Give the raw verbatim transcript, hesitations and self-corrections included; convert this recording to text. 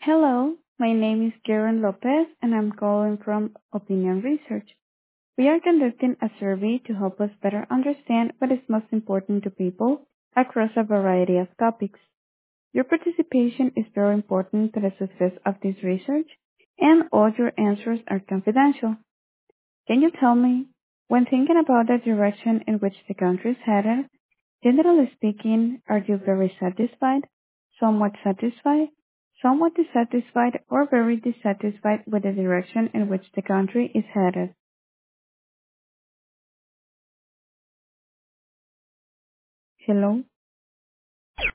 Hello, my name is Karen Lopez and I'm calling from Opinion Research. We are conducting a survey to help us better understand what is most important to people across a variety of topics. Your participation is very important to the success of this research and all your answers are confidential. Can you tell me, when thinking about the direction in which the country is headed, generally speaking, are you very satisfied, somewhat satisfied, somewhat dissatisfied, or very dissatisfied with the direction in which the country is headed? Hello?